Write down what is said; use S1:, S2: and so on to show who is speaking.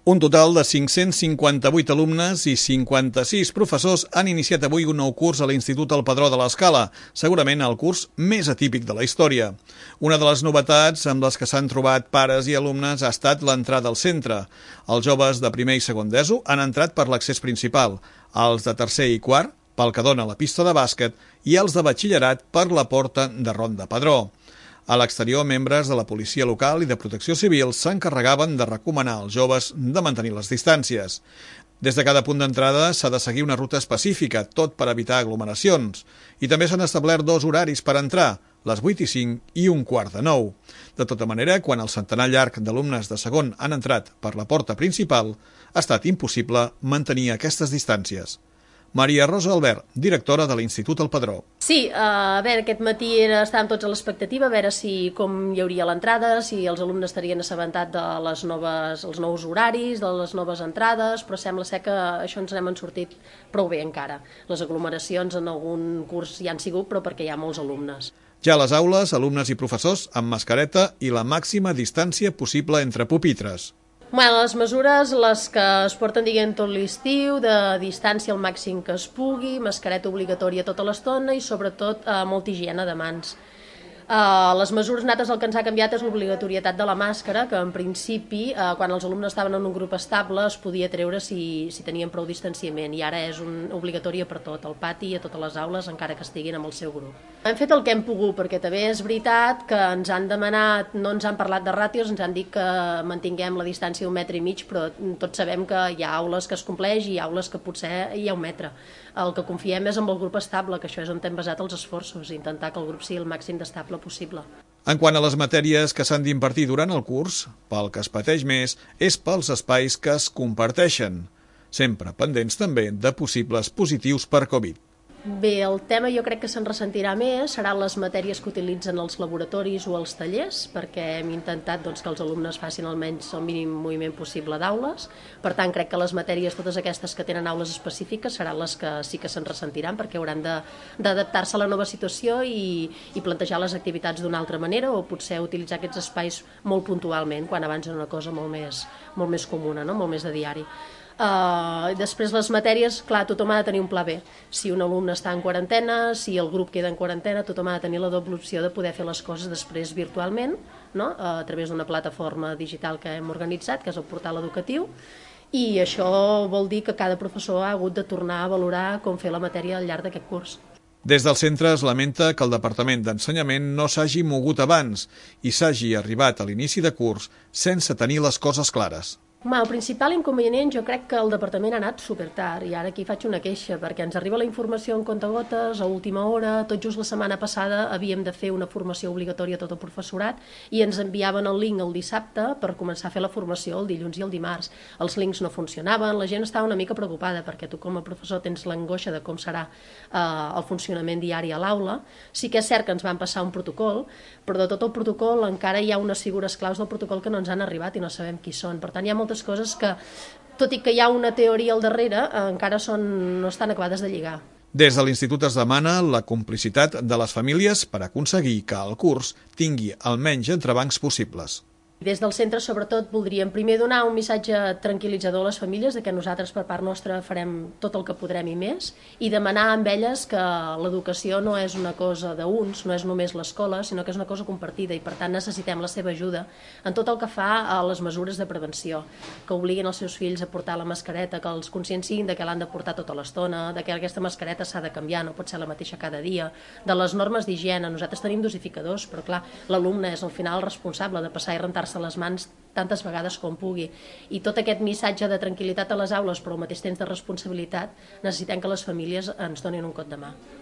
S1: Un total de 558 alumnes i 56 professors han iniciat avui un nou curs a l'Institut El Padró de l'Escala, segurament el curs més atípic de la història. Una de les novetats amb les que s'han trobat pares i alumnes ha estat l'entrada al centre. Els joves de primer i segon d'ESO han entrat per l'accés principal, els de tercer i quart pel que dona la pista de bàsquet i els de batxillerat per la porta de Ronda Padró. A l'exterior, membres de la policia local i de protecció civil s'encarregaven de recomanar als joves de mantenir les distàncies. Des de cada punt d'entrada s'ha de seguir una ruta específica, tot per evitar aglomeracions. I també s'han establert dos horaris per entrar, les 8:05 i 8:45. De tota manera, quan el centenar llarg d'alumnes de segon han entrat per la porta principal, ha estat impossible mantenir aquestes distàncies. Maria Rosa Albert, directora de l'Institut El Padró.
S2: Sí, a veure, aquest matí estàvem tots a l'expectativa, a veure com hi hauria l'entrada, si els alumnes estarien assabentats de els nous horaris, de les noves entrades, però sembla ser que això ens n'hem sortit prou bé encara. Les aglomeracions en algun curs ja han sigut, però perquè hi ha molts alumnes.
S1: Ja a les aules, alumnes i professors amb mascareta i la màxima distància possible entre pupitres.
S2: Les mesures, les que es porten tot l'estiu, de distància al màxim que es pugui, mascareta obligatòria tota l'estona i sobretot molta higiene de mans. Les mesures nosaltres el que ens ha canviat és l'obligatorietat de la màscara, que en principi, quan els alumnes estaven en un grup estable, es podia treure si tenien prou distanciament, i ara és obligatòria per tot, al pati i a totes les aules, encara que estiguin amb el seu grup. Hem fet el que hem pogut, perquè també és veritat que ens han demanat, no ens han parlat de ràtios, ens han dit que mantinguem la distància d'1,5 metres, però tots sabem que hi ha aules que es compleix i aules que potser hi ha 1 metre. El que confiem és amb el grup estable, que això és on hem basat els esforços, intentar que el grup sigui el màxim d'estable possible.
S1: En quant a les matèries que s'han d'impartir durant el curs, pel que es pateix més és pels espais que es comparteixen, sempre pendents també de possibles positius per Covid.
S2: Bé, el tema jo crec que se'n ressentirà més, seran les matèries que utilitzen els laboratoris o els tallers, perquè hem intentat que els alumnes facin almenys el mínim moviment possible d'aules. Per tant, crec que les matèries, totes aquestes que tenen aules específiques, seran les que sí que se'n ressentiran, perquè hauran d'adaptar-se a la nova situació i plantejar les activitats d'una altra manera, o potser utilitzar aquests espais molt puntualment, quan abans era una cosa molt més comuna, no? Molt més de diari. Després les matèries, clar, tothom ha de tenir un pla B. Si un alumne està en quarantena, si el grup queda en quarantena, tothom ha de tenir la doble opció de poder fer les coses després virtualment, no? A través d'una plataforma digital que hem organitzat, que és el portal educatiu, i això vol dir que cada professor ha hagut de tornar a valorar com fer la matèria al llarg d'aquest curs.
S1: Des del centre es lamenta que el Departament d'Ensenyament no s'hagi mogut abans i s'hagi arribat a l'inici de curs sense tenir les coses clares.
S2: El principal inconvenient jo crec que el departament ha anat supertard, i ara aquí faig una queixa, perquè ens arriba la informació en comptagotes, a última hora. Tot just la setmana passada havíem de fer una formació obligatòria a tot el professorat i ens enviaven el link el dissabte per començar a fer la formació el dilluns i el dimarts. Els links no funcionaven, la gent estava una mica preocupada, perquè tu com a professor tens l'angoixa de com serà el funcionament diari a l'aula. Sí que és cert que ens van passar un protocol, però de tot el protocol encara hi ha unes figures claus del protocol que no ens han arribat i no sabem qui són. Per tant, hi ha moltes coses que, tot i que hi ha una teoria al darrere, encara no estan acabades de lligar.
S1: Des de l'Institut es demana la complicitat de les famílies per aconseguir que el curs tingui el menys entrebancs possibles.
S2: Des del centre, sobretot, voldríem primer donar un missatge tranquil·litzador a les famílies de que nosaltres, per part nostra, farem tot el que podrem i més, i demanar amb elles que l'educació no és una cosa d'uns, no és només l'escola, sinó que és una cosa compartida, i per tant necessitem la seva ajuda en tot el que fa a les mesures de prevenció, que obliguin els seus fills a portar la mascareta, que els consciencin de que l'han de portar tota l'estona, de que aquesta mascareta s'ha de canviar, no pot ser la mateixa cada dia, de les normes d'higiene. Nosaltres tenim dosificadors, però clar, l'alumne és al final el responsable de passar i rentar-se les mans tantes vegades com pugui, i tot aquest missatge de tranquil·litat a les aules però al mateix temps de responsabilitat necessitem que les famílies ens donin un cop de mà.